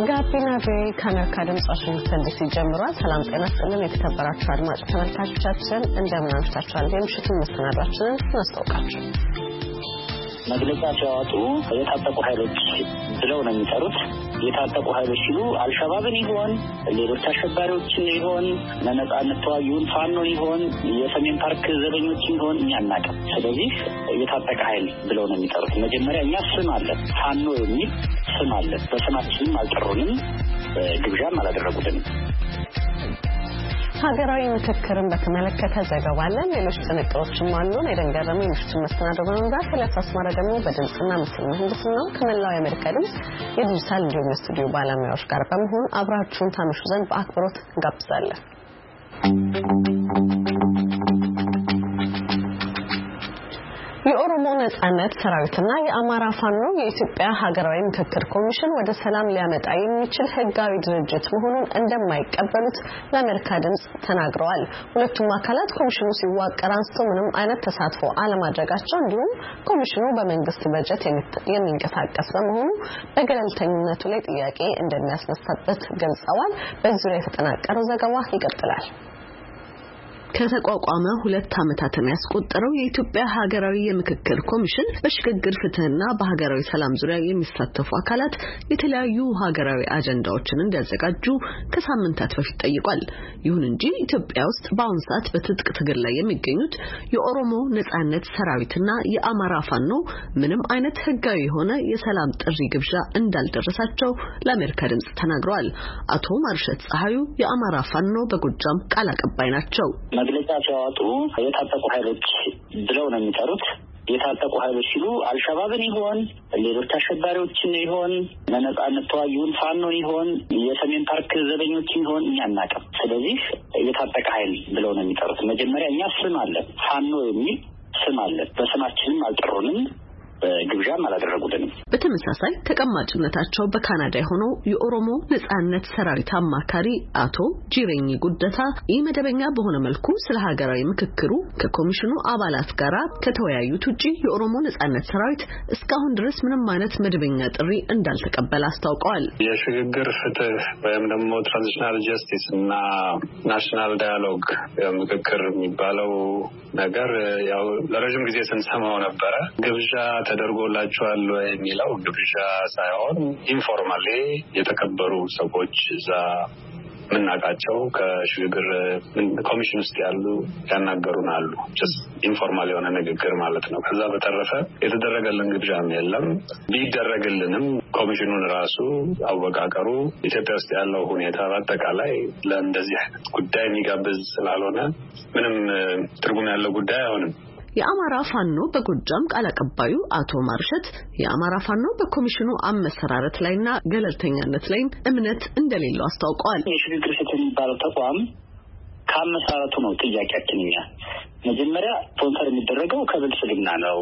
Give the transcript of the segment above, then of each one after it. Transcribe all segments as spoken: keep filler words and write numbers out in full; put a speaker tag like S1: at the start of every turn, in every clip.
S1: ጋቢና ቪኦኤ ከአሜሪካ ድምጽ ዋሽንግተን ዲሲ ጀምሯል። ሰላም ጤና ይስጥልን የተከበራችሁ አድማጭ ተመልካቾቻችን እንደምን አምሽታችኋል? የምሽቱን መሰናዷችንን እናስተዋውቃችሁ።
S2: መግለጫ ሲያወጡ የታጠቁ ኃይሎች ብለው ነው የሚጠሩት። የታጠቁ ኃይሎች ሲሉ አልሸባብን ይሆን ሌሎች አሸባሪዎችን ይሆን ለነጻነት ተዋጊውን ፋኖን ይሆን የሰሜን ፓርክ ዘበኞችን ይሆን እኛ አናውቅም። ስለዚህ የታጠቀ ኃይል ብለው ነው የሚጠሩት። መጀመሪያ እኛ ስም አለ ፋኖ የሚል ስም አለ። በስማችንም አልጠሩንም፣ ግብዣም አላደረጉልንም።
S1: ሀገራዊ ምክክርን በተመለከተ ዘገባ አለን። ሌሎች ጥንቅሮችም አሉን። የደንገረሙ የምሽቱን መሰናዶ በመምራት ከላሳስ ማረ ደግሞ በድምጽና ምስል ምህንድስና ከመላው የአሜሪካ ድምጽ የዲጂታል እንዲሁም የስቱዲዮ ባለሙያዎች ጋር በመሆን አብራችሁን ታመሹ ዘንድ በአክብሮት እንጋብዛለን። የኦሮሞ ነጻነት ሰራዊትና የአማራ ፋኖ የኢትዮጵያ ሀገራዊ ምክክር ኮሚሽን ወደ ሰላም ሊያመጣ የሚችል ህጋዊ ድርጅት መሆኑን እንደማይቀበሉት ለአሜሪካ ድምጽ ተናግረዋል። ሁለቱም አካላት ኮሚሽኑ ሲዋቀር አንስቶ ምንም አይነት ተሳትፎ አለማድረጋቸው እንዲሁም ኮሚሽኑ በመንግስት በጀት የሚንቀሳቀስ በመሆኑ በገለልተኝነቱ ላይ ጥያቄ እንደሚያስነሳበት ገልጸዋል። በዚህ ላይ የተጠናቀረው ዘገባ ይቀጥላል። ከተቋቋመ ሁለት ዓመታትን ያስቆጠረው የኢትዮጵያ ሀገራዊ የምክክር ኮሚሽን በሽግግር ፍትህና በሀገራዊ ሰላም ዙሪያ የሚሳተፉ አካላት የተለያዩ ሀገራዊ አጀንዳዎችን እንዲያዘጋጁ ከሳምንታት በፊት ጠይቋል። ይሁን እንጂ ኢትዮጵያ ውስጥ በአሁኑ ሰዓት በትጥቅ ትግል ላይ የሚገኙት የኦሮሞ ነጻነት ሰራዊትና የአማራ ፋኖ ምንም አይነት ህጋዊ የሆነ የሰላም ጥሪ ግብዣ እንዳልደረሳቸው ለአሜሪካ ድምጽ ተናግረዋል። አቶ ማርሸት ፀሐዩ የአማራ ፋኖ በጎጃም ቃል አቀባይ ናቸው።
S2: መግለጫ ሲያወጡ የታጠቁ ኃይሎች ብለው ነው የሚጠሩት። የታጠቁ ኃይሎች ሲሉ አልሸባብን ይሆን ሌሎች አሸባሪዎችን ይሆን ለነጻነት ተዋጊውን ፋኖን ይሆን የሰሜን ፓርክ ዘበኞችን ይሆን እኛ አናውቅም። ስለዚህ የታጠቀ ኃይል ብለው ነው የሚጠሩት። መጀመሪያ እኛ ስም አለ ፋኖ የሚል ስም አለ። በስማችንም አልጠሩንም፣ ግብዣም አላደረጉልንም።
S1: በተመሳሳይ ተቀማጭነታቸው በካናዳ የሆነው የኦሮሞ ነጻነት ሰራዊት አማካሪ አቶ ጂሬኝ ጉደታ ኢመደበኛ በሆነ መልኩ ስለ ሀገራዊ ምክክሩ ከኮሚሽኑ አባላት ጋር ከተወያዩት ውጪ የኦሮሞ ነጻነት ሰራዊት እስካሁን ድረስ ምንም አይነት መደበኛ ጥሪ እንዳልተቀበለ አስታውቀዋል።
S3: የሽግግር ፍትህ ወይም ደግሞ ትራንዚሽናል ጀስቲስ እና ናሽናል ዳያሎግ ምክክር የሚባለው ነገር ያው ለረጅም ጊዜ ስንሰማው ነበረ። ግብዣ ተደርጎላቸዋል የሚለው ግብዣ ሳይሆን ኢንፎርማሊ የተከበሩ ሰዎች እዛ ምናቃቸው ከሽግግር ኮሚሽን ውስጥ ያሉ ያናገሩን አሉ። just ኢንፎርማል የሆነ ንግግር ማለት ነው። ከዛ በተረፈ የተደረገልን ግብዣም የለም። ቢደረግልንም ኮሚሽኑን ራሱ አወቃቀሩ ኢትዮጵያ ውስጥ ያለው ሁኔታ በአጠቃላይ ለእንደዚህ አይነት ጉዳይ የሚጋብዝ ስላልሆነ ምንም ትርጉም ያለው ጉዳይ አይሆንም።
S1: የአማራ ፋኖ በጎጃም ቃል አቀባዩ አቶ ማርሸት የአማራ ፋኖ በኮሚሽኑ አመሰራረት ላይና ገለልተኛነት ላይ እምነት እንደሌለው አስታውቀዋል።
S2: የሽግግር ፍትህ የሚባለው ተቋም ከአመሰራረቱ ነው ጥያቄያችን። እኛ መጀመሪያ ስፖንሰር የሚደረገው ከብልጽግና ነው።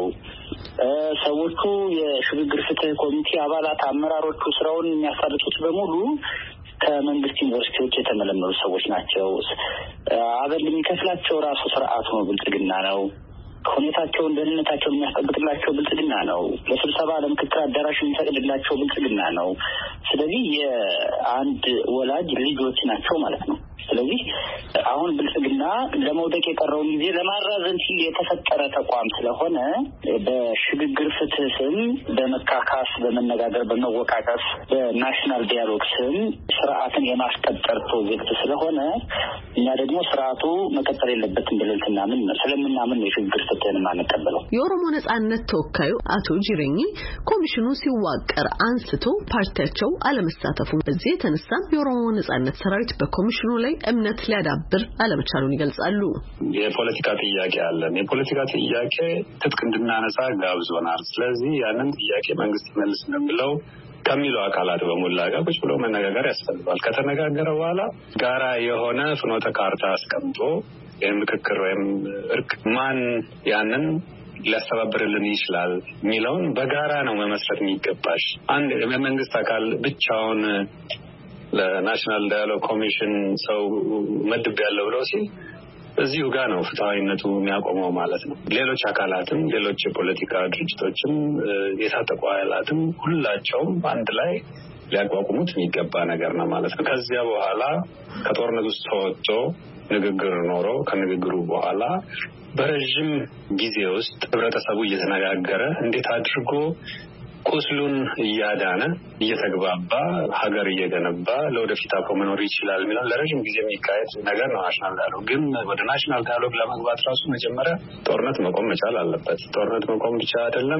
S2: ሰዎቹ የሽግግር ፍትህ ኮሚቴ አባላት አመራሮቹ ስራውን የሚያሳልጡት በሙሉ ከመንግስት ዩኒቨርሲቲዎች የተመለመሉ ሰዎች ናቸው። አበል የሚከፍላቸው ራሱ ስርዓቱ ነው፣ ብልጽግና ነው። ሁኔታቸውን ደህንነታቸውን የሚያስጠብቅላቸው ብልጽግና ነው። ለስብሰባ ለምክክር አዳራሽ የሚፈቅድላቸው ብልጽግና ነው። ስለዚህ የአንድ ወላጅ ልጆች ናቸው ማለት ነው። ስለዚህ አሁን ብልጽግና ለመውደቅ የቀረውን ጊዜ ለማራዘም ሲል የተፈጠረ ተቋም ስለሆነ በሽግግር ፍትህ ስም በመካካስ በመነጋገር በመወቃቀስ በናሽናል ዲያሎግ ስም ስርዓትን የማስቀጠር ፕሮጀክት ስለሆነ እኛ ደግሞ ስርዓቱ መቀጠል የለበትም ብለን ስናምን ስለምናምን የሽግግር ፍትህን ማንቀበለው።
S1: የኦሮሞ ነጻነት ተወካዩ አቶ ጂሬኝ ኮሚሽኑ ሲዋቀር አንስቶ ፓርቲያቸው አለመሳተፉ በዚህ የተነሳ የኦሮሞ ነጻነት ሰራዊት በኮሚሽኑ ላይ እምነት ሊያዳብር አለመቻሉን ይገልጻሉ።
S3: የፖለቲካ ጥያቄ አለን። የፖለቲካ ጥያቄ ትጥቅ እንድናነሳ ጋብዞናል። ስለዚህ ያንን ጥያቄ መንግስት መልስ እንደሚለው ከሚለው አካላት በሙላ ጋር ቁጭ ብሎ መነጋገር ያስፈልጋል። ከተነጋገረ በኋላ ጋራ የሆነ ፍኖተ ካርታ አስቀምጦ የምክክር ወይም እርቅ ማን ያንን ሊያስተባብርልን ይችላል የሚለውን በጋራ ነው መመስረት የሚገባሽ። አንድ የመንግስት አካል ብቻውን ለናሽናል ዳያሎግ ኮሚሽን ሰው መድብ ያለው ብለው ሲል እዚሁ ጋር ነው ፍትሃዊነቱ የሚያቆመው ማለት ነው። ሌሎች አካላትም ሌሎች የፖለቲካ ድርጅቶችም የታጠቁ ኃይላትም ሁላቸውም አንድ ላይ ሊያቋቁሙት የሚገባ ነገር ነው ማለት ነው። ከዚያ በኋላ ከጦርነት ውስጥ ተወጥቶ ንግግር ኖሮ ከንግግሩ በኋላ በረጅም ጊዜ ውስጥ ህብረተሰቡ እየተነጋገረ እንዴት አድርጎ ቁስሉን እያዳነ እየተግባባ ሀገር እየገነባ ለወደፊት አብሮ መኖር ይችላል የሚለው ለረጅም ጊዜ የሚካሄድ ነገር ነው ናሽናል ዳያሎግ። ግን ወደ ናሽናል ዳያሎግ ለመግባት ራሱ መጀመሪያ ጦርነት መቆም መቻል አለበት። ጦርነት መቆም ብቻ አይደለም፣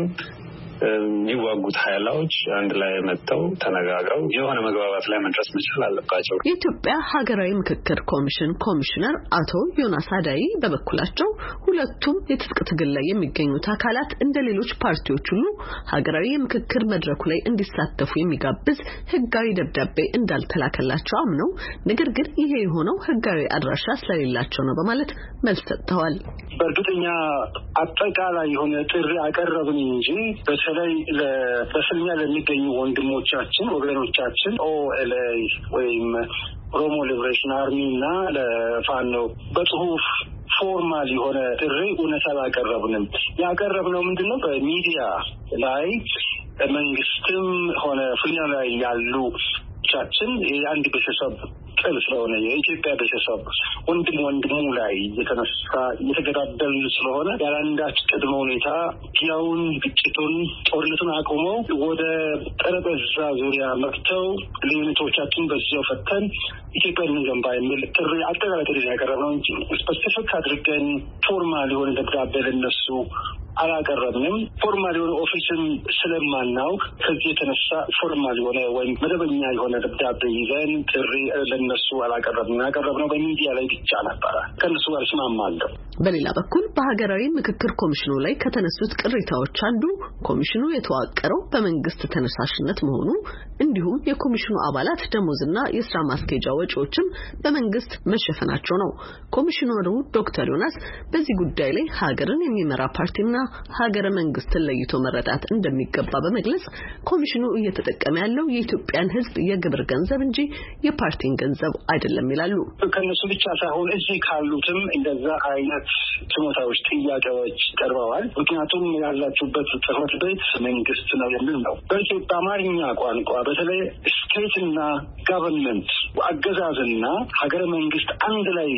S3: የሚዋጉት ኃይሎች አንድ ላይ መጥተው ተነጋግረው የሆነ መግባባት ላይ መድረስ መቻል አለባቸው።
S1: የኢትዮጵያ ሀገራዊ ምክክር ኮሚሽን ኮሚሽነር አቶ ዮናስ አዳይ በበኩላቸው ሁለቱም የትጥቅ ትግል ላይ የሚገኙት አካላት እንደ ሌሎች ፓርቲዎች ሁሉ ሀገራዊ የምክክር መድረኩ ላይ እንዲሳተፉ የሚጋብዝ ህጋዊ ደብዳቤ እንዳልተላከላቸው አምነው ነገር ግን ይሄ የሆነው ህጋዊ አድራሻ ስለሌላቸው ነው በማለት መልስ ሰጥተዋል።
S4: በእርግጠኛ አጠቃላይ የሆነ ጥሪ አቀረብን እንጂ በተለይ በፍልሚያ ለሚገኙ ወንድሞቻችን ወገኖቻችን ኦኤልኤ ወይም ኦሮሞ ሊበሬሽን አርሚ እና ለፋኖ በጽሁፍ ፎርማል የሆነ ጥሪ እውነት አላቀረብንም። ያቀረብነው ምንድነው በሚዲያ ላይ መንግስትም ሆነ ፍልሚያ ላይ ያሉ ቻችን የአንድ ቤተሰብ ጥል ስለሆነ የኢትዮጵያ ቤተሰብ ወንድም ወንድሙ ላይ የተነሳ የተገዳደል ስለሆነ ያለአንዳች ቅድመ ሁኔታ ያውን ግጭቱን ጦርነቱን አቁመው ወደ ጠረጴዛ ዙሪያ መጥተው ልዩነቶቻችን በዚያው ፈተን ኢትዮጵያን እንገንባ የሚል ጥሪ አጠቃላይ ጥሪ ያቀረብነው እንጂ ስፔሲፊክ አድርገን ፎርማል የሆነ ደብዳቤ ለነሱ አላቀረብንም። ፎርማል የሆነ ኦፊስን ስለማናውቅ ከዚህ የተነሳ ፎርማል የሆነ ወይም መደበኛ የሆነ ደብዳቤ ይዘን ጥሪ ለነሱ አላቀረብንም። ያቀረብነው በሚዲያ ላይ ብቻ ነበረ። ከነሱ ጋር እስማማለሁ።
S1: በሌላ በኩል በሀገራዊ ምክክር ኮሚሽኑ ላይ ከተነሱት ቅሬታዎች አንዱ ኮሚሽኑ የተዋቀረው በመንግስት ተነሳሽነት መሆኑ እንዲሁም የኮሚሽኑ አባላት ደሞዝና የስራ ማስኬጃ ወጪዎችም በመንግስት መሸፈናቸው ነው። ኮሚሽነሩ ዶክተር ዮናስ በዚህ ጉዳይ ላይ ሀገርን የሚመራ ፓርቲና ሀገረ መንግስትን ለይቶ መረዳት እንደሚገባ በመግለጽ ኮሚሽኑ እየተጠቀመ ያለው የኢትዮጵያን ሕዝብ የግብር ገንዘብ እንጂ የፓርቲን ገንዘብ አይደለም ይላሉ።
S4: ከነሱ ብቻ ሳይሆን እዚህ ካሉትም እንደዛ አይነት ስሞታዎች፣ ጥያቄዎች ቀርበዋል። ምክንያቱም ያላችሁበት ጽሕፈት ቤት መንግስት ነው የሚል ነው። በኢትዮጵያ አማርኛ ቋንቋ በተለይ ስቴትና ጋቨርንመንት አገዛዝና ሀገረ መንግስት አንድ ላይ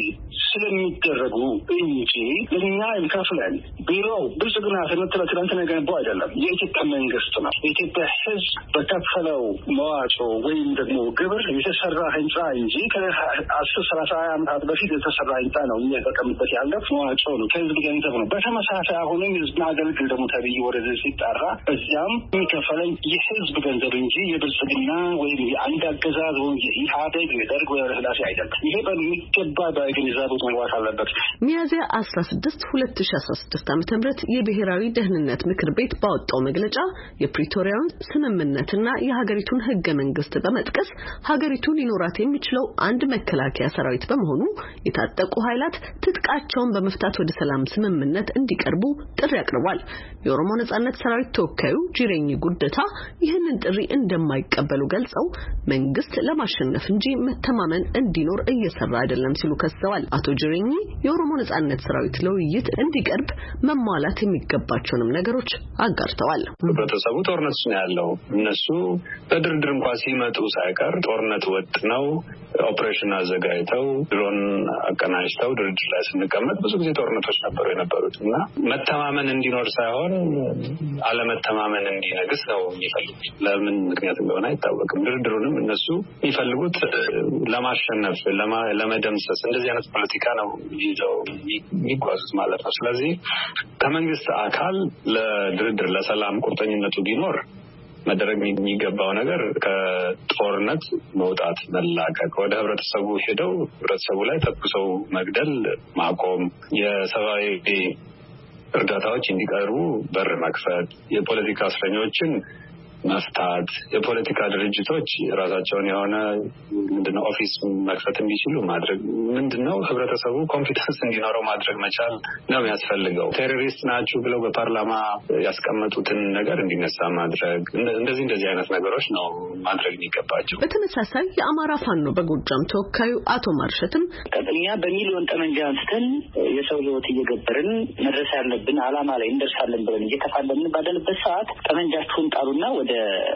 S4: ስለሚደረጉ እንጂ እኛ እንከፍለን ቢሮው ብልጽግና ተመትለ ትላንት ነገንቦ አይደለም። የኢትዮጵያ መንግስት ነው። የኢትዮጵያ ህዝብ በከፈለው መዋጮ ወይም ደግሞ ግብር የተሰራ ህንጻ እንጂ ከአስር ሰላሳ ዓመታት በፊት የተሰራ ህንጻ ነው የሚጠቀምበት ያለ መዋጮ ነው። ከህዝብ ገንዘብ ነው። በተመሳሳይ አሁንም ህዝብን አገልግል ደግሞ ተብዬ ወደዚህ ሲጠራ እዚያም የሚከፈለኝ የህዝብ ገንዘብ እንጂ የብልጽግና ወይም የአንድ አገዛዝ ወይም የኢህአዴግ የደርግ ወይ ኃላፊ አይደለም። ይሄ በሚገባ በግንዛቤ መግባት አለበት።
S1: ሚያዝያ አስራ ስድስት ሁለት ሺህ አስራ ስድስት ዓመተ ምህረት የብሔራዊ ደህንነት ምክር ቤት ባወጣው መግለጫ የፕሪቶሪያውን ስምምነትና የሀገሪቱን ህገ መንግስት በመጥቀስ ሀገሪቱ ሊኖራት የሚችለው አንድ መከላከያ ሰራዊት በመሆኑ የታጠቁ ኃይላት ትጥቃቸውን በመፍታት ወደ ሰላም ስምምነት እንዲቀርቡ ጥሪ አቅርቧል። የኦሮሞ ነጻነት ሰራዊት ተወካዩ ጂሬኝ ጉደታ ይህንን ጥሪ እንደማይቀበሉ ገልጸው መንግስት ለማሸነፍ እንጂ መተማመን እንዲኖር እየሰራ አይደለም ሲሉ ከሰዋል። አቶ ጂሬኝ የኦሮሞ ነጻነት ሰራዊት ለውይይት እንዲቀርብ መሟላት የሚገባቸውንም ነገሮች አጋርተዋል።
S3: ህብረተሰቡ ጦርነት ነው ያለው። እነሱ በድርድር እንኳን ሲመጡ ሳይቀር ጦርነት ወጥ ነው ኦፕሬሽን አዘጋጅተው ድሮን አቀናጅተው ድርድር ላይ ስንቀመጥ ብዙ ጊዜ ጦርነቶች ነበሩ የነበሩት እና መተማመን እንዲኖር ሳይሆን አለመተማመን እንዲነግስ ነው የሚፈልጉት። ለምን ምክንያት እንደሆነ አይታወቅም። ድርድሩንም እነሱ የሚፈልጉት ለማሸነፍ ለመደምሰስ እንደዚህ አይነት ፖለቲካ ነው ይዘው የሚጓዙት ማለት ነው። ስለዚህ ከመንግስት አካል ለድርድር ለሰላም ቁርጠኝነቱ ቢኖር መደረግ የሚገባው ነገር ከጦርነት መውጣት፣ መላቀቅ፣ ወደ ህብረተሰቡ ሄደው ህብረተሰቡ ላይ ተኩሰው መግደል ማቆም፣ የሰብአዊ እርዳታዎች እንዲቀርቡ በር መክፈት፣ የፖለቲካ እስረኞችን መፍታት፣ የፖለቲካ ድርጅቶች ራሳቸውን የሆነ ምንድነው ኦፊስ መክፈት እንዲችሉ ማድረግ፣ ምንድነው ህብረተሰቡ ኮንፊደንስ እንዲኖረው ማድረግ መቻል ነው የሚያስፈልገው። ቴሮሪስት ናችሁ ብለው በፓርላማ ያስቀመጡትን ነገር እንዲነሳ ማድረግ፣ እንደዚህ እንደዚህ አይነት ነገሮች ነው ማድረግ የሚገባቸው።
S1: በተመሳሳይ የአማራ ፋኖ በጎጃም ተወካዩ አቶ ማርሸትም
S2: እኛ በሚሊዮን ጠመንጃ አንስተን የሰው ህይወት እየገበርን መድረስ ያለብን አላማ ላይ እንደርሳለን ብለን እየተፋለምን ባለንበት ሰዓት ጠመንጃችሁን ጣሉና ወደ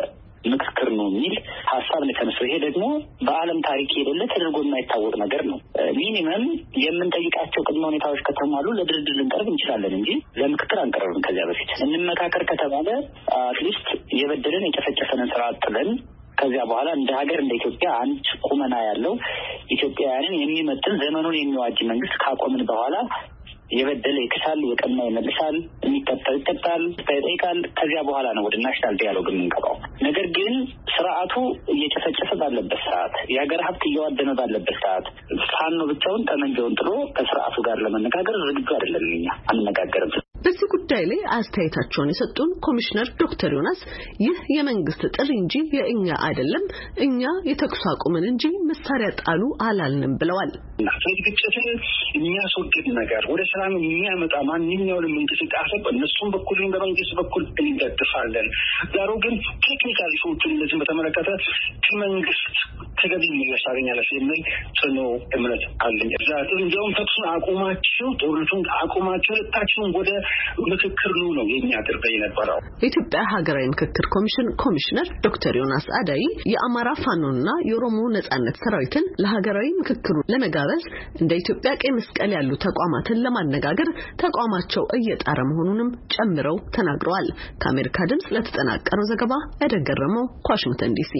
S2: ምክክር ነው የሚል ሀሳብ ነው የተነሳው። ይሄ ደግሞ በዓለም ታሪክ የሌለ ተደርጎ የማይታወቅ ነገር ነው። ሚኒመም የምንጠይቃቸው ቅድመ ሁኔታዎች ከተሟሉ ለድርድር ልንቀርብ እንችላለን እንጂ ለምክክር አንቀርብም። ከዚያ በፊት እንመካከር ከተባለ አትሊስት የበደለን የጨፈጨፈንን ስርዓት ጥለን ከዚያ በኋላ እንደ ሀገር እንደ ኢትዮጵያ አንድ ቁመና ያለው ኢትዮጵያውያንን የሚመጥን ዘመኑን የሚዋጅ መንግስት ካቆምን በኋላ የበደለ ይክሳል፣ የቀማ ይመልሳል፣ የሚቀጣው ይቀጣል፣ ይጠይቃል። ከዚያ በኋላ ነው ወደ ናሽናል ዲያሎግ የምንገባው። ነገር ግን ስርዓቱ እየጨፈጨፈ ባለበት ሰዓት፣ የሀገር ሀብት እየዋደመ ባለበት ሰዓት ፋኖ ብቻውን ጠመንጃውን ጥሎ ከስርዓቱ ጋር ለመነጋገር ዝግጁ አይደለም። እኛ አንነጋገርም።
S1: በዚህ ጉዳይ ላይ አስተያየታቸውን የሰጡን ኮሚሽነር ዶክተር ዮናስ ይህ የመንግስት ጥሪ እንጂ የእኛ አይደለም፣ እኛ የተኩስ አቁምን እንጂ መሳሪያ ጣሉ አላልንም ብለዋል።
S4: ግጭትን የሚያስወግድ ነገር ወደ ሰላም የሚያመጣ ማንኛውንም እንቅስቃሴ በእነሱም በኩል በመንግስት በኩል እንደግፋለን። ዳሩ ግን ቴክኒካል ኢሹዎችን እንደዚህ በተመለከተ ከመንግስት ተገቢ ምላሽ ታገኛለች የሚል ጽኑ እምነት አለኝ። እንዲያውም ተኩሱን አቁማችሁ፣ ጦርነቱን አቁማችሁ ሁለታችሁም ወደ ምክክር ነው የኛ ጥሪ የነበረው።
S1: የኢትዮጵያ ሀገራዊ ምክክር ኮሚሽን ኮሚሽነር ዶክተር ዮናስ አዳይ የአማራ ፋኖና የኦሮሞ ነጻነት ሰራዊትን ለሀገራዊ ምክክሩ ለመጋበዝ እንደ ኢትዮጵያ ቀይ መስቀል ያሉ ተቋማትን ለማነጋገር ተቋማቸው እየጣረ መሆኑንም ጨምረው ተናግረዋል። ከአሜሪካ ድምጽ ለተጠናቀረው ዘገባ ያደገረመው ከዋሽንግተን ዲሲ።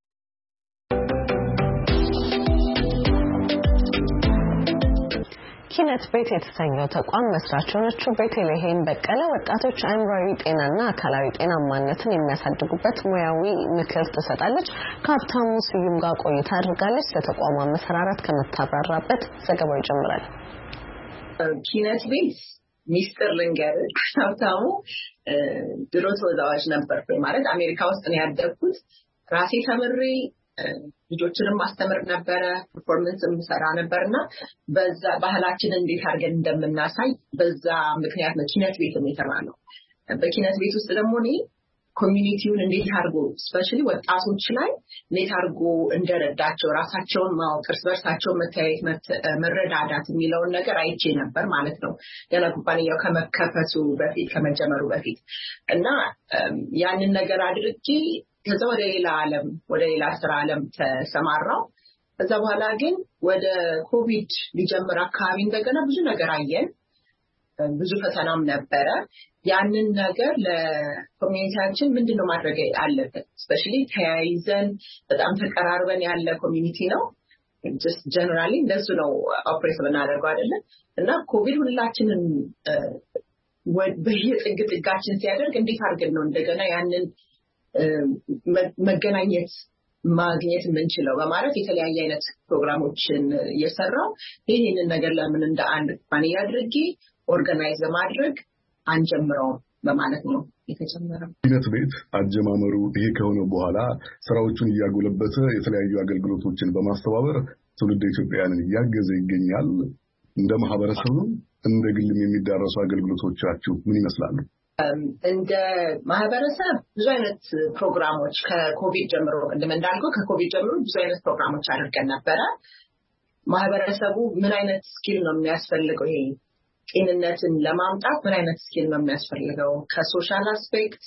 S5: ኪነት ቤት የተሰኘው ተቋም መስራች የሆነችው ቤተልሔም በቀለ ወጣቶች አእምሯዊ ጤናና አካላዊ ጤናማነትን የሚያሳድጉበት ሙያዊ ምክር ትሰጣለች። ከሀብታሙ ስዩም ጋር ቆይታ አድርጋለች። ለተቋሙ መሰራራት ከምታብራራበት ዘገባው ይጀምራል።
S6: ኪነት ቤት ሚስተር ልንገርህ፣ ሀብታሙ ድሮ ተወዛዋዥ ነበር ማለት አሜሪካ ውስጥ ነው ያደግኩት። ራሴ ተምሬ ልጆችንም ማስተምር ነበረ፣ ፐርፎርማንስም ሰራ ነበርና በዛ ባህላችን እንዴት አድርገን እንደምናሳይ በዛ ምክንያት ነው ኪነት ቤት የተባለው። በኪነት ቤት ውስጥ ደግሞ እኔ ኮሚኒቲውን እንዴት አድርጎ ስፔሻሊ ወጣቶች ላይ እንዴት አድርጎ እንደረዳቸው ራሳቸውን ማወቅ፣ እርስ በርሳቸው መተያየት፣ መረዳዳት የሚለውን ነገር አይቼ ነበር ማለት ነው ገና ኩባንያው ከመከፈቱ በፊት ከመጀመሩ በፊት እና ያንን ነገር አድርጌ ከዛ ወደ ሌላ ዓለም ወደ ሌላ ስራ ዓለም ተሰማራው። ከዛ በኋላ ግን ወደ ኮቪድ ሊጀምር አካባቢ እንደገና ብዙ ነገር አየን፣ ብዙ ፈተናም ነበረ። ያንን ነገር ለኮሚኒቲያችን ምንድነው ማድረግ አለበት? ስፔሻሊ ተያይዘን በጣም ተቀራርበን ያለ ኮሚኒቲ ነው። just generally እንደሱ ነው ኦፕሬት ብናደርገው አይደለ? እና ኮቪድ ሁላችንን በየጥግ ጥጋችን ሲያደርግ እንዴት አድርገን ነው እንደገና ያንን መገናኘት ማግኘት የምንችለው በማለት የተለያየ አይነት ፕሮግራሞችን እየሰራው ይሄንን ነገር ለምን እንደ አንድ ኩባንያ አድርጌ ኦርጋናይዝ ለማድረግ አንጀምረው በማለት ነው የተጀመረው። ኪነት
S7: ቤት አጀማመሩ ይሄ ከሆነ በኋላ ስራዎቹን እያጎለበተ የተለያዩ አገልግሎቶችን በማስተባበር ትውልደ ኢትዮጵያውያንን እያገዘ ይገኛል። እንደ ማህበረሰቡ እንደ ግልም የሚዳረሱ አገልግሎቶቻችሁ ምን ይመስላሉ?
S6: እንደ ማህበረሰብ ብዙ አይነት ፕሮግራሞች ከኮቪድ ጀምሮ እንደምን እንዳልከው ከኮቪድ ጀምሮ ብዙ አይነት ፕሮግራሞች አድርገን ነበረ። ማህበረሰቡ ምን አይነት ስኪል ነው የሚያስፈልገው ይሄ ጤንነትን ለማምጣት ምን አይነት ስኪል ነው የሚያስፈልገው ከሶሻል አስፔክት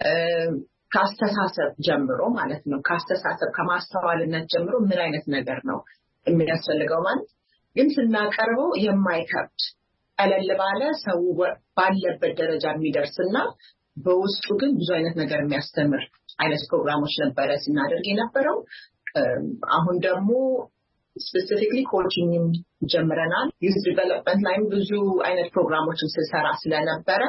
S6: ከአስተሳሰብ ጀምሮ ማለት ነው ከአስተሳሰብ ከማስተዋልነት ጀምሮ ምን አይነት ነገር ነው የሚያስፈልገው ማለት ግን ስናቀርበው የማይከብድ ቀለል ባለ ሰው ባለበት ደረጃ የሚደርስና በውስጡ ግን ብዙ አይነት ነገር የሚያስተምር አይነት ፕሮግራሞች ነበረ ስናደርግ የነበረው። አሁን ደግሞ ስፔሲፊክሊ ኮቺንግ ጀምረናል። ዩዝ ዲቨሎፕመንት ላይም ብዙ አይነት ፕሮግራሞችን ስንሰራ ስለነበረ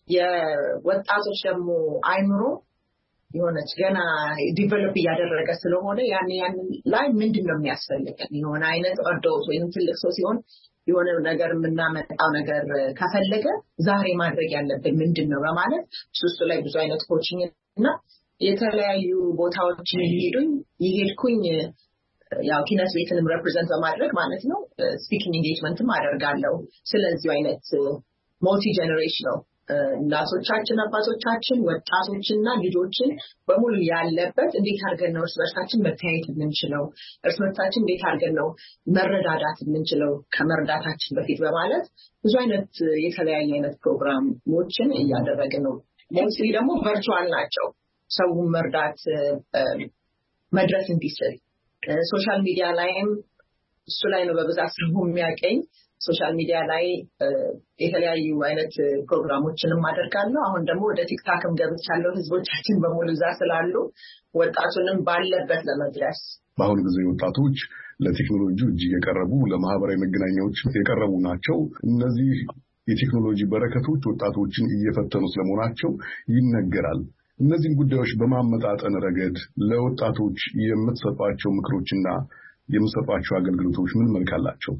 S6: የወጣቶች ደግሞ አይምሮ የሆነች ገና ዲቨሎፕ እያደረገ ስለሆነ ያን ያን ላይ ምንድነው የሚያስፈልገን የሆነ አይነት አዶልት ወይም ትልቅ ሰው ሲሆን የሆነ ነገር የምናመጣው ነገር ከፈለገ ዛሬ ማድረግ ያለብን ምንድነው በማለት እሱ ላይ ብዙ አይነት ኮቺንግ እና የተለያዩ ቦታዎችን ይሄዱኝ ይሄድኩኝ ያው ኪነት ቤትንም ሪፕሬዘንት በማድረግ ማለት ነው ስፒኪንግ ኢንጌጅመንትም አደርጋለሁ። ስለዚህ አይነት ማልቲ ጀነሬሽናል እናቶቻችን አባቶቻችን ወጣቶችና ልጆችን በሙሉ ያለበት እንዴት አድርገን ነው እርስ በርሳችን መተያየት የምንችለው እርስ በርሳችን እንዴት አድርገን ነው መረዳዳት የምንችለው ከመረዳታችን በፊት በማለት ብዙ አይነት የተለያየ አይነት ፕሮግራሞችን እያደረግን ነው። ሞስሊ ደግሞ ቨርቹዋል ናቸው። ሰውን መርዳት መድረስ እንዲችል ሶሻል ሚዲያ ላይም እሱ ላይ ነው በብዛት ሰው የሚያቀኝ ሶሻል ሚዲያ ላይ የተለያዩ አይነት ፕሮግራሞችንም አደርጋለሁ አሁን ደግሞ ወደ ቲክታክም ገብቻለሁ ህዝቦቻችን በሙሉ እዛ ስላሉ ወጣቱንም ባለበት ለመድረስ
S7: በአሁኑ ጊዜ ወጣቶች ለቴክኖሎጂ እጅግ የቀረቡ ለማህበራዊ መገናኛዎች የቀረቡ ናቸው እነዚህ የቴክኖሎጂ በረከቶች ወጣቶችን እየፈተኑ ስለመሆናቸው ይነገራል እነዚህን ጉዳዮች በማመጣጠን ረገድ ለወጣቶች የምትሰጧቸው ምክሮችና የምትሰጧቸው አገልግሎቶች ምን መልክ አላቸው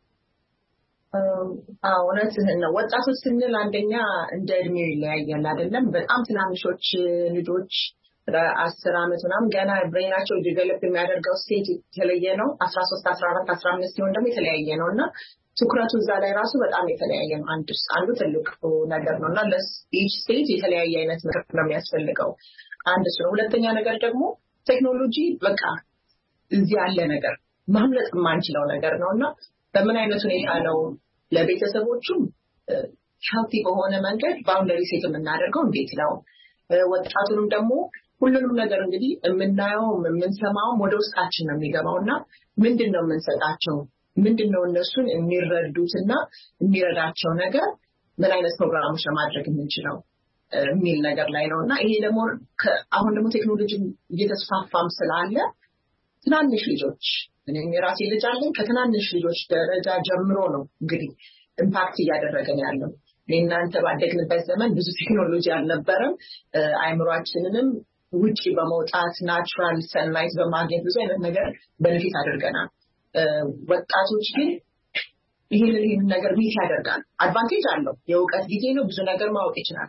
S6: አዎ እውነትህን ነው ወጣቶች ስንል አንደኛ እንደ እድሜው ይለያያል አይደለም በጣም ትናንሾች ልጆች አስር አመት ምናምን ገና ብሬናቸው ዲቨሎፕ የሚያደርገው ስቴጅ የተለየ ነው አስራ ሶስት አስራ አራት አስራ አምስት ሲሆን ደግሞ የተለያየ ነውና ትኩረቱ እዛ ላይ ራሱ በጣም የተለያየ ነው አንዱ አንዱ ትልቅ ነገር ነውና ለኢች ስቴጅ የተለያየ አይነት ምክር ነው የሚያስፈልገው አንድ እሱ ነው ሁለተኛ ነገር ደግሞ ቴክኖሎጂ በቃ እዚህ ያለ ነገር ማምለጥ የማንችለው ነገር ነውና በምን አይነት ሁኔታ ነው ለቤተሰቦቹም ሄልቲ በሆነ መንገድ ባውንደሪ ሴት የምናደርገው እንዴት ነው ወጣቱንም ደግሞ ሁሉንም ነገር እንግዲህ የምናየው የምንሰማው ወደ ውስጣችን ነው የሚገባውና ምንድነው የምንሰጣቸው ምንድነው እነሱን የሚረዱትና የሚረዳቸው ነገር ምን አይነት ፕሮግራሞች ለማድረግ የምንችለው የሚል ነገር ላይ ነውና ይሄ ደግሞ አሁን ደግሞ ቴክኖሎጂ እየተስፋፋም ስላለ ትናንሽ ልጆች እኔም የራሴ ልጅ አለኝ ከትናንሽ ልጆች ደረጃ ጀምሮ ነው እንግዲህ ኢምፓክት እያደረገን ያለው ለእናንተ ባደግንበት ዘመን ብዙ ቴክኖሎጂ አልነበረም አይምሮአችንንም ውጪ በመውጣት ናቹራል ሰንላይት በማግኘት ብዙ አይነት ነገር በነፊት አድርገናል ወጣቶች ግን ይሄን ይሄን ነገር ሚስ ያደርጋል አድቫንቴጅ አለው የእውቀት ጊዜ ነው ብዙ ነገር ማወቅ ይችላል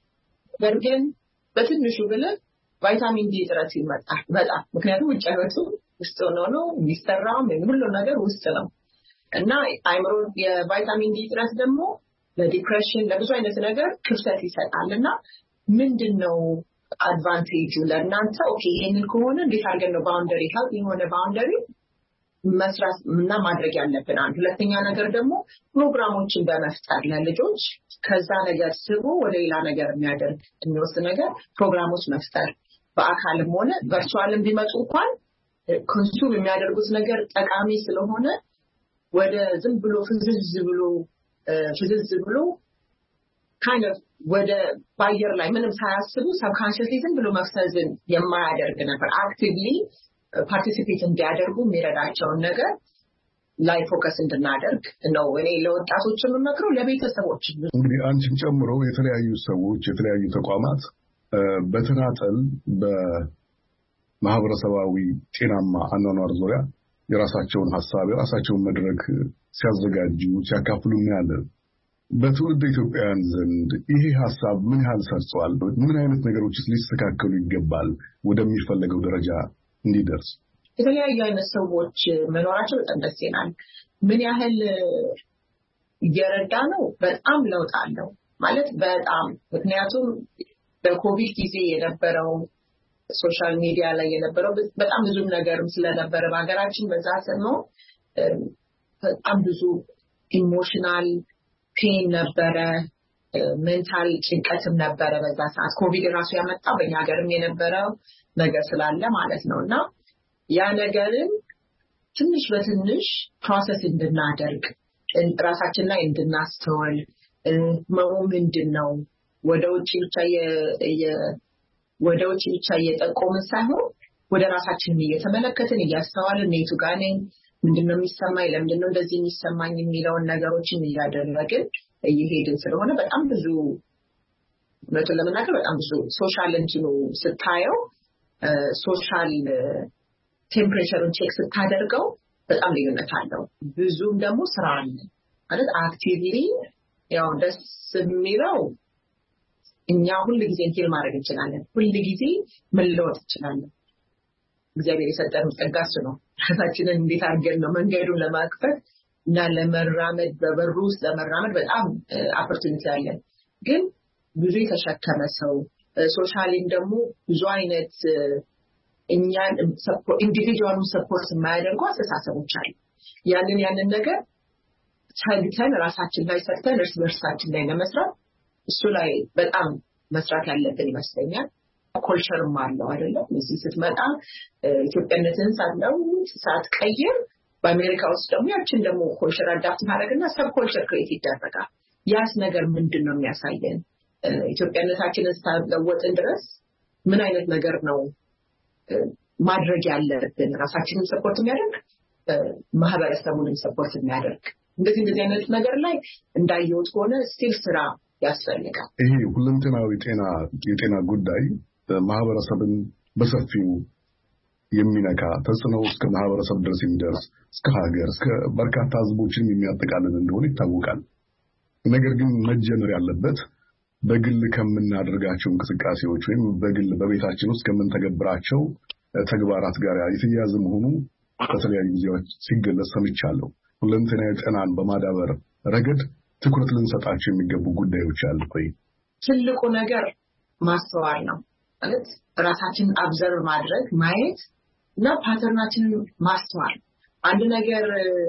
S6: ግን በትንሹ ብለ ቫይታሚን ዲ እጥረት ይመጣል በጣም ምክንያቱም ውጭ ያሉት ውስጥ ነው ነው የሚሰራው ሁሉ ነገር ውስጥ ነው እና አይምሮ የቫይታሚን ዲ እጥረት ደግሞ ለዲፕሬሽን ለብዙ አይነት ነገር ክፍተት ይሰጣልና ምንድነው አድቫንቴጁ ለእናንተ ኦኬ ይሄንን ከሆነ እንዴት አድርገን ነው ባውንደሪ ሄልት የሆነ ባውንደሪ መስራት እና ማድረግ ያለብን አንድ ሁለተኛ ነገር ደግሞ ፕሮግራሞችን በመፍጠር ለልጆች ከዛ ነገር ስሩ ወደ ሌላ ነገር የሚያደርግ የሚወስድ ነገር ፕሮግራሞች መፍጠር በአካልም ሆነ ቨርቹዋልም ቢመጡ እንኳን ኮንሱም የሚያደርጉት ነገር ጠቃሚ ስለሆነ ወደ ዝም ብሎ ፍዝዝ ብሎ ፍዝዝ ብሎ kind of ወደ ባየር ላይ ምንም ሳያስቡ subconsciously ዝም ብሎ መፍሰዝን የማያደርግ ነበር አክቲቭሊ ፓርቲሲፔት እንዲያደርጉ የሚረዳቸውን ነገር ላይ ፎከስ እንድናደርግ ነው እኔ ለወጣቶች የምመክረው ለቤተሰቦች
S7: እንግዲህ አንቺን ጨምሮ የተለያዩ ሰዎች የተለያዩ ተቋማት በተናጠል በማህበረሰባዊ ጤናማ አኗኗር ዙሪያ የራሳቸውን ሐሳብ የራሳቸውን መድረክ ሲያዘጋጁ ሲያካፍሉ እናያለን በትውልድ ኢትዮጵያውያን ዘንድ ይሄ ሐሳብ ምን ያህል ሰርጿል ምን አይነት ነገሮችስ ሊስተካከሉ ይገባል ወደሚፈልገው ደረጃ እንዲደርስ
S6: የተለያዩ አይነት ሰዎች መኖራቸው በጣም ደስ ይላል ምን ያህል እየረዳ ነው በጣም ለውጥ አለው ማለት በጣም ምክንያቱም በኮቪድ ጊዜ የነበረው ሶሻል ሚዲያ ላይ የነበረው በጣም ብዙ ነገርም ስለነበረ በአገራችን በዛ ነው በጣም ብዙ ኢሞሽናል ፔን ነበረ ሜንታል ጭንቀትም ነበረ በዛ ሰዓት ኮቪድ ራሱ ያመጣው በእኛ ሀገርም የነበረው ነገር ስላለ ማለት ነውና ያ ነገርን ትንሽ በትንሽ ፕሮሰስ እንድናደርግ ራሳችን ላይ እንድናስተውል መሙ ምንድነው ወደ ውጪ ብቻ የ ወደ ውጪ ብቻ እየጠቆምን ሳይሆን ወደ ራሳችን እየተመለከትን እያስተዋልን ነው ጋር ነኝ ምንድነው የሚሰማኝ ለምንድነው እንደዚህ የሚሰማኝ የሚለውን ነገሮችን እያደረግን እየሄድን ስለሆነ በጣም ብዙ መጥቶ ለመናገር በጣም ብዙ ሶሻል እንትኑ ስታየው ሶሻል ቴምፕሬቸሩን ቼክ ስታደርገው በጣም ልዩነት አለው ብዙም ደግሞ ስራ አለ ማለት አክቲቭሊ ያው ደስ የሚለው እኛ ሁሉ ጊዜ እንትን ማድረግ እንችላለን ሁሉ ጊዜ መለወጥ እንችላለን እግዚአብሔር የሰጠን ጸጋስ ነው ራሳችንን እንዴት አድርገን ነው መንገዱን ለማክፈት እና ለመራመድ በበሩ ውስጥ ለመራመድ በጣም ኦፖርቹኒቲ አለን ግን ብዙ የተሸከመ ሰው ሶሻሊም ደግሞ ብዙ አይነት እኛን ኢንዲቪጁዋሉን ሰፖርት የማያደርጉ አስተሳሰቦች አሉ ያንን ያንን ነገር ታግተን ራሳችን ላይ ሰርተን እርስ በርሳችን ላይ ለመስራት እሱ ላይ በጣም መስራት ያለብን ይመስለኛል ኮልቸርም አለው አይደለም እዚህ ስትመጣ ኢትዮጵያነትን ሳለው ሳትቀይር በአሜሪካ ውስጥ ደግሞ ያችን ደግሞ ኮልቸር አዳፕት ማድረግና ሰብ ኮልቸር ክሬት ይደረጋል ያስ ነገር ምንድነው የሚያሳየን ኢትዮጵያነታችንን ሳለወጥን ድረስ ምን አይነት ነገር ነው ማድረግ ያለብን ራሳችንን ሰፖርት የሚያደርግ ማህበረሰቡን ሰፖርት የሚያደርግ እንደዚህ እንደዚህ አይነት ነገር ላይ እንዳይወጥ ሆነ ስቲል ስራ ያስፈልጋል
S7: ይሄ ሁለንተናዊ ጤና የጤና ጉዳይ ማህበረሰብን በሰፊው የሚነካ ተጽዕኖ እስከ ማህበረሰብ ድረስ የሚደርስ እስከ ሀገር እስከ በርካታ ህዝቦችን የሚያጠቃልል እንደሆነ ይታወቃል ነገር ግን መጀመር ያለበት በግል ከምናደርጋቸው እንቅስቃሴዎች ወይም በግል በቤታችን ውስጥ ከምንተገብራቸው ተግባራት ጋር የተያያዘ መሆኑ በተለያዩ ጊዜዎች ሲገለጽ ሰምቻለሁ ሁለንተናዊ ጤናን በማዳበር ረገድ ትኩረት ልንሰጣቸው የሚገቡ ጉዳዮች አሉ ወይ
S6: ትልቁ ነገር ማስተዋል ነው ማለት ራሳችንን አብዘርቭ ማድረግ ማየት እና ፓተርናችንን ማስተዋል አንድ ነገር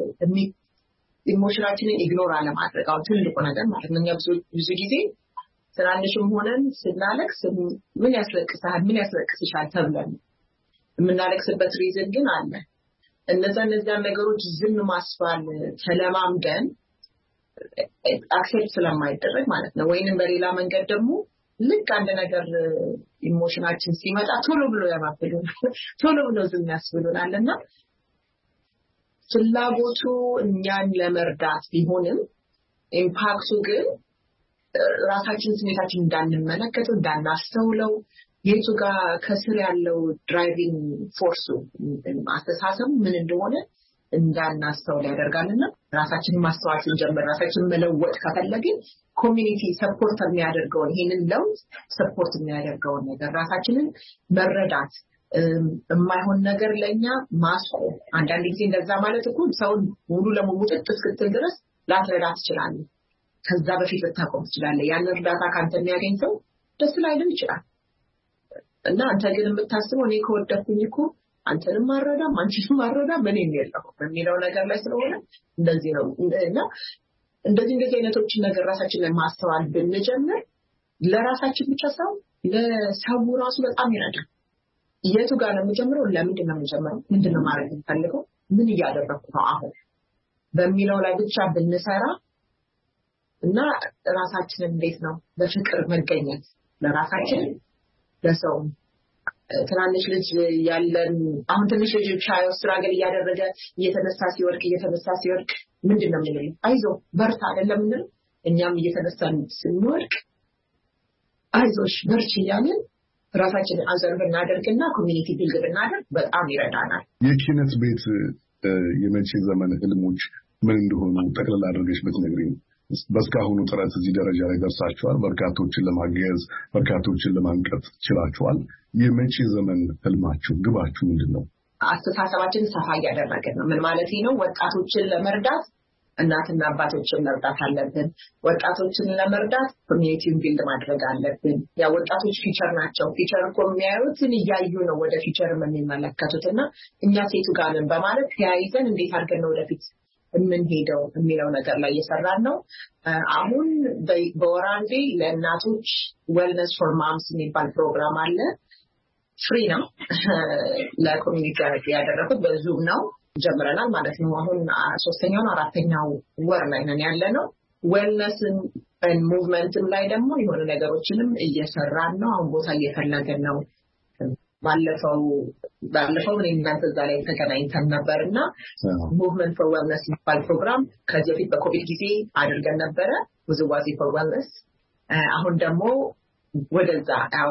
S6: ኢሞሽናችንን ኢግኖር አለማድረግ አሁን ትልቁ ነገር ማለት ነው ብዙ ብዙ ጊዜ ትናንሽም ሆነን ስናለቅስ ምን ያስለቅሳል ምን ያስለቅስሻል ተብለን የምናለቅስበት ሪዝን ግን አለ እነዛ እነዛ ነገሮች ዝም ማስባል ተለማምደን አክሴፕት ስለማይደረግ ማለት ነው ወይንም በሌላ መንገድ ደግሞ ልክ አንድ ነገር ኢሞሽናችን ሲመጣ ቶሎ ብሎ ያማብሉናል ቶሎ ብሎ ዝም ያስብሉናልና ፍላጎቱ እኛን ለመርዳት ቢሆንም ኢምፓክቱ ግን ራሳችን ስሜታችን እንዳንመለከተው እንዳናስተውለው የቱ ጋር ከስር ያለው ድራይቪንግ ፎርሱ አስተሳሰብ ምን እንደሆነ እንዳናስተውል ያደርጋልና ራሳችንን ማስተዋል ስንጀምር ራሳችንን መለወጥ ከፈለግን ኮሚኒቲ ሰፖርት የሚያደርገውን ይሄንን ለውጥ ሰፖርት የሚያደርገውን ነገር ራሳችንን መረዳት የማይሆን ነገር ለኛ ማስቆም አንዳንድ ጊዜ እንደዛ ማለት እኮ ሰውን ሙሉ ለሙሉ ጥጥ እስክትል ድረስ ላትረዳ ትችላለህ ከዛ በፊት ልታቆም ትችላለህ ያን እርዳታ ካንተ የሚያገኝ ሰው ደስ ላይልም ይችላል እና አንተ ግን የምታስበው እኔ ከወደድኩኝ እኮ አንተንም ማረዳም አንቺንም ማረዳም ምን የሚለው በሚለው ነገር ላይ ስለሆነ እንደዚህ ነው እና እንደዚህ እንደዚህ አይነቶችን ነገር ራሳችን ላይ ማስተዋል ብንጀምር ለራሳችን ብቻ ሳይሆን ለሰው ራሱ በጣም ይረዳል የቱ ጋር ነው የምጀምረው ለምንድን ነው የምጀምረው ምንድን ነው ማድረግ የምፈልገው ምን እያደረኩ ነው አሁን በሚለው ላይ ብቻ ብንሰራ እና ራሳችንን እንዴት ነው በፍቅር መገኘት ለራሳችን ለሰው ትናንሽ ልጅ ያለን አሁን ትንሽ ልጅ ቻዩ ስትራግል እያደረገ እየተነሳ ሲወርቅ እየተነሳ ሲወርቅ ምንድነው የምንለው አይዞ በርታ አይደለም ምንድነው እኛም እየተነሳን ስንወርቅ አይዞሽ በርቺ እያልን ራሳችንን አዘር ብናደርግና ኮሚኒቲ ቢልድ ብናደርግ በጣም ይረዳናል
S7: የኪነት ቤት የመቼ ዘመን ህልሞች ምን እንደሆኑ ጠቅላላ አድርገሽ ብትነግሪኝ በስካሁኑ ጥረት እዚህ ደረጃ ላይ ደርሳችኋል በርካቶችን ለማገዝ በርካቶችን ለማንቀጥ ችላችኋል የመቼ ዘመን ህልማችሁ ግባችሁ ምንድነው
S6: አስተሳሰባችን ሰፋ ያደረገን ነው ምን ማለት ነው ወጣቶችን ለመርዳት እናትና አባቶችን መርዳት አለብን ወጣቶችን ለመርዳት ኮሚኒቲውን ቢልድ ማድረግ አለብን ያ ወጣቶች ፊቸር ናቸው ፊቸር እኮ የሚያዩትን እያዩ ነው ወደ ፊቸር የሚመለከቱትና እኛ ሴቱ ጋር ነን በማለት ተያይዘን እንዴት አድርገን ነው ወደፊት የምንሄደው የሚለው ነገር ላይ እየሰራን ነው አሁን በወራንዴ ለእናቶች ዌልነስ ፎር ማምስ የሚባል ፕሮግራም አለ ፍሪ ነው ለኮሚኒቲ ያደረኩት በዙም ነው ጀምረናል ማለት ነው አሁን ሶስተኛው አራተኛው ወር ላይ ነን ያለነው ዌልነስን and ሙቭመንትም ላይ ደግሞ የሆነ ነገሮችንም እየሰራን ነው አሁን ቦታ እየፈለገን ነው ባለፈው ባለፈው ምን እናንተ እዛ ላይ ተገናኝተን ነበርና ሙቭመንት ፎር ዌልነስ የሚባል ፕሮግራም ከዚህ በፊት በኮቪድ ጊዜ አድርገን ነበረ ውዝዋዜ ፎር ዌልነስ አሁን ደግሞ ወደዛ ያው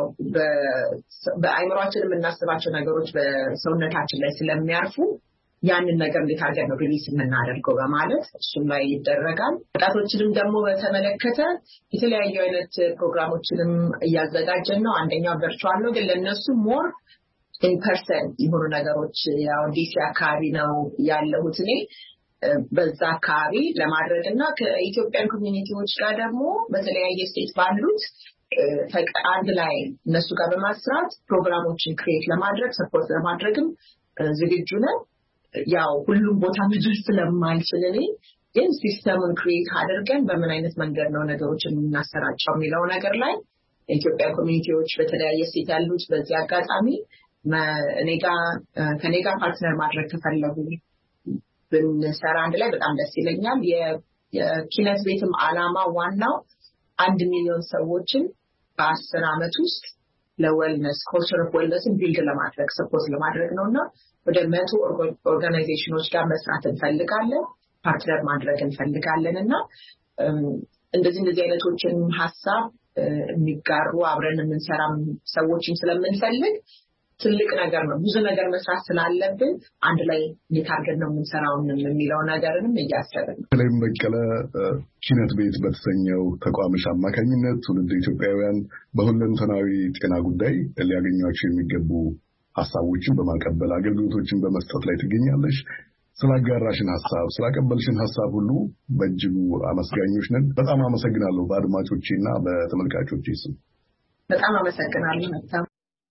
S6: በአይምሮአችን የምናስባቸው ነገሮች በሰውነታችን ላይ ስለሚያርፉ ያንን ነገር እንዴት አድርገን ነው ሪሊስ የምናደርገው በማለት እሱም ላይ ይደረጋል ወጣቶችንም ደግሞ በተመለከተ የተለያዩ አይነት ፕሮግራሞችንም እያዘጋጀን ነው አንደኛው ቨርቹዋል ነው ግን ለነሱ ሞር ኢን ፐርሰን የሆኑ ነገሮች ያው ዲሲ አካባቢ ነው ያለሁት እኔ በዛ አካባቢ ለማድረግና ከኢትዮጵያን ኮሚኒቲዎች ጋር ደግሞ በተለያየ ስቴት ባሉት አንድ ላይ እነሱ ጋር በማስራት ፕሮግራሞችን ክሬት ለማድረግ ሰፖርት ለማድረግም ዝግጁ ነን ያው ሁሉም ቦታ መድረስ ስለማይችል እኔ ግን ሲስተሙን ክሬት አድርገን በምን አይነት መንገድ ነው ነገሮችን እናሰራጨው የሚለው ነገር ላይ የኢትዮጵያ ኮሚኒቲዎች በተለያየ ስቴት ያሉት በዚህ አጋጣሚ እኔጋ ከኔጋ ፓርትነር ማድረግ ከፈለጉ ብንሰራ አንድ ላይ በጣም ደስ ይለኛል። የኪነት ቤትም ዓላማ ዋናው አንድ ሚሊዮን ሰዎችን በአስር ዓመት ውስጥ ለዌልነስ ኮልቸር ኦፍ ዌልነስን ቢልድ ለማድረግ ሰፖርት ለማድረግ ነውና ወደ መቶ ኦርጋናይዜሽኖች ጋር መስራት እንፈልጋለን፣ ፓርትነር ማድረግ እንፈልጋለንና እንደዚህ እንደዚህ አይነቶችን ሐሳብ የሚጋሩ አብረን የምንሰራ ሰዎችን ስለምንፈልግ ትልቅ ነገር ነው። ብዙ ነገር መስራት ስላለብን አንድ ላይ እንታርገን ነው የምንሰራው የሚለው ነገርንም እያሰብን ነው።
S7: ለምን በቀለ ኪነት ቤት በተሰኘው ተቋምሽ አማካኝነት ትውልድ ኢትዮጵያውያን በሁለንተናዊ ጤና ጉዳይ ሊያገኟቸው የሚገቡ ሐሳቦችን በማቀበል አገልግሎቶችን በመስጠት ላይ ትገኛለሽ። ስላጋራሽን ሐሳብ ስላቀበልሽን ሐሳብ ሁሉ በእጅጉ አመስጋኞች ነን። በጣም አመሰግናለሁ በአድማጮቼና በተመልካቾቼ ስም
S6: በጣም አመሰግናለሁ። መጣም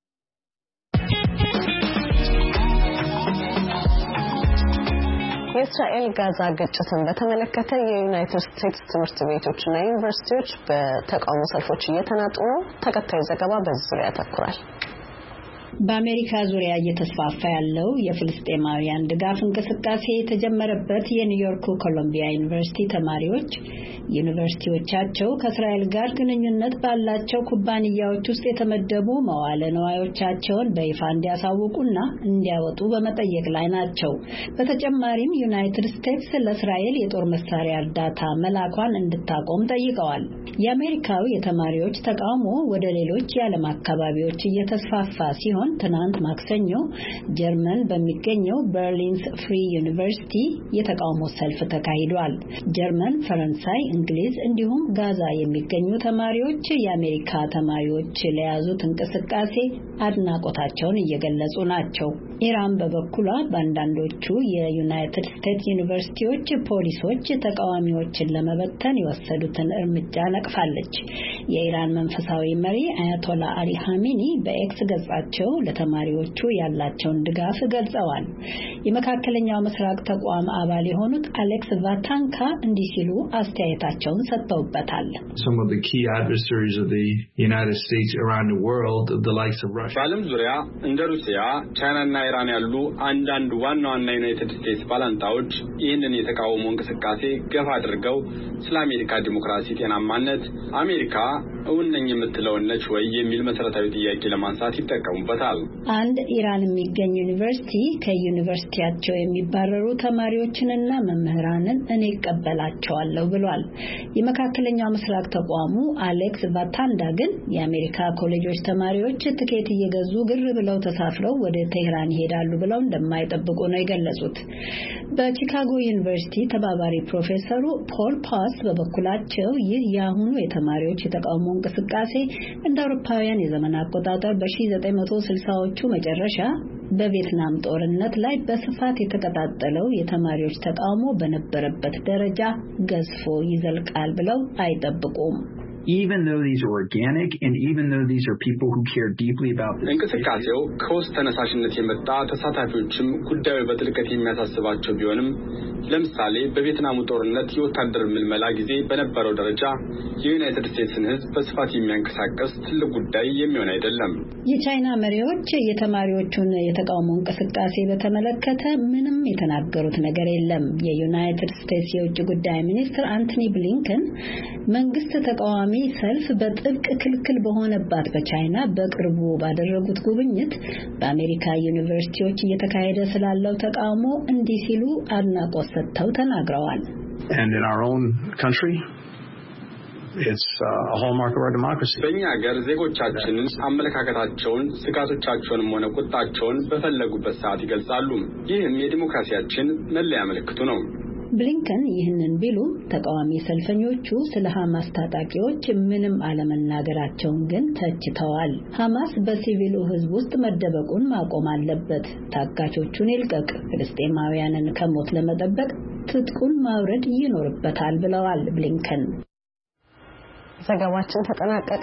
S5: የእስራኤል ጋዛ ግጭትን በተመለከተ የዩናይትድ ስቴትስ ትምህርት ቤቶችና ዩኒቨርሲቲዎች በተቃውሞ ሰልፎች እየተናጡ ነው። ተከታዩ ዘገባ በዚህ ዙሪያ ያተኩራል።
S8: በአሜሪካ ዙሪያ እየተስፋፋ ያለው የፍልስጤማውያን ድጋፍ እንቅስቃሴ የተጀመረበት የኒውዮርኩ ኮሎምቢያ ዩኒቨርሲቲ ተማሪዎች ዩኒቨርሲቲዎቻቸው ከእስራኤል ጋር ግንኙነት ባላቸው ኩባንያዎች ውስጥ የተመደቡ መዋለ ንዋዮቻቸውን በይፋ እንዲያሳውቁና እንዲያወጡ በመጠየቅ ላይ ናቸው። በተጨማሪም ዩናይትድ ስቴትስ ለእስራኤል የጦር መሳሪያ እርዳታ መላኳን እንድታቆም ጠይቀዋል። የአሜሪካው የተማሪዎች ተቃውሞ ወደ ሌሎች የዓለም አካባቢዎች እየተስፋፋ ሲሆን ትናንት ማክሰኞ ጀርመን በሚገኘው በርሊንስ ፍሪ ዩኒቨርሲቲ የተቃውሞ ሰልፍ ተካሂዷል። ጀርመን፣ ፈረንሳይ፣ እንግሊዝ እንዲሁም ጋዛ የሚገኙ ተማሪዎች የአሜሪካ ተማሪዎች ለያዙት እንቅስቃሴ አድናቆታቸውን እየገለጹ ናቸው። ኢራን በበኩሏ በአንዳንዶቹ የዩናይትድ ስቴትስ ዩኒቨርሲቲዎች ፖሊሶች ተቃዋሚዎችን ለመበተን የወሰዱትን እርምጃ ነቅፋለች። የኢራን መንፈሳዊ መሪ አያቶላ አሊ ኻሜኒ በኤክስ ገጻቸው ለተማሪዎቹ ያላቸውን ድጋፍ ገልጸዋል። የመካከለኛው ምስራቅ ተቋም አባል የሆኑት አሌክስ ቫታንካ እንዲህ ሲሉ አስተያየታቸውን ሰጥተውበታል።
S9: Some of the key adversaries of the United States around the world, the likes of Russia.
S10: በዓለም ዙሪያ እንደ ሩሲያ፣ ቻይናና ኢራን ያሉ አንዳንድ ዋና ዋና ዩናይትድ ስቴትስ ባላንጣዎች ይህንን የተቃውሞ እንቅስቃሴ ገፋ አድርገው ስለ አሜሪካ ዲሞክራሲ ጤናማነት አሜሪካ እውን ነኝ የምትለው ነች ወይ የሚል መሰረታዊ ጥያቄ ለማንሳት ይጠቀሙበታል።
S8: አንድ ኢራን የሚገኝ ዩኒቨርሲቲ ከዩኒቨርሲቲያቸው የሚባረሩ ተማሪዎችንና መምህራንን እኔ እቀበላቸዋለሁ ብሏል። የመካከለኛው ምስራቅ ተቋሙ አሌክስ ቫታንዳ ግን የአሜሪካ ኮሌጆች ተማሪዎች ትኬት እየገዙ ግር ብለው ተሳፍረው ወደ ቴህራን ይሄዳሉ ብለው እንደማይጠብቁ ነው የገለጹት። በቺካጎ ዩኒቨርሲቲ ተባባሪ ፕሮፌሰሩ ፖል ፓስ በበኩላቸው ይህ የአሁኑ የተማሪዎች የተቃውሞ እንቅስቃሴ እንደ አውሮፓውያን የዘመን አቆጣጠር በ1960ዎቹ መጨረሻ በቪየትናም ጦርነት ላይ በስፋት የተቀጣጠለው የተማሪዎች ተቃውሞ በነበረበት ደረጃ ገዝፎ ይዘልቃል ብለው አይጠብቁም።
S9: Even though these are organic and even though these are people who care deeply about this
S10: እንቅስቃሴው ከውስጥ ተነሳሽነት የመጣ ተሳታፊዎችም ጉዳዩ በጥልቀት የሚያሳስባቸው ቢሆንም ለምሳሌ በቪየትናሙ ጦርነት የወታደር ምልመላ ጊዜ በነበረው ደረጃ የዩናይትድ ስቴትስን ሕዝብ በስፋት የሚያንቀሳቅስ ትልቅ ጉዳይ የሚሆን አይደለም።
S8: የቻይና መሪዎች የተማሪዎቹን የተቃውሞ እንቅስቃሴ በተመለከተ ምንም የተናገሩት ነገር የለም። የዩናይትድ ስቴትስ የውጭ ጉዳይ ሚኒስትር አንቶኒ ብሊንከን መንግስት ተቃዋሚ ሰልፍ በጥብቅ ክልክል በሆነባት በቻይና በቅርቡ ባደረጉት ጉብኝት በአሜሪካ ዩኒቨርሲቲዎች እየተካሄደ ስላለው ተቃውሞ እንዲህ ሲሉ አድናቆት ሰጥተው ተናግረዋል።
S9: And in our own country it's a hallmark of our democracy.
S10: በእኛ ሀገር ዜጎቻችን አመለካከታቸውን ስጋቶቻቸውንም ሆነ ቁጣቸውን በፈለጉበት ሰዓት ይገልጻሉ። ይህም የዲሞክራሲያችን መለያ ምልክቱ ነው።
S8: ብሊንከን ይህንን ቢሉ ተቃዋሚ ሰልፈኞቹ ስለ ሐማስ ታጣቂዎች ምንም አለመናገራቸውን ግን ተችተዋል። ሐማስ በሲቪሉ ሕዝብ ውስጥ መደበቁን ማቆም አለበት፣ ታጋቾቹን ይልቀቅ፣ ፍልስጤማውያንን ከሞት ለመጠበቅ ትጥቁን ማውረድ ይኖርበታል ብለዋል ብሊንከን።
S5: ዘገባችን ተጠናቀቀ።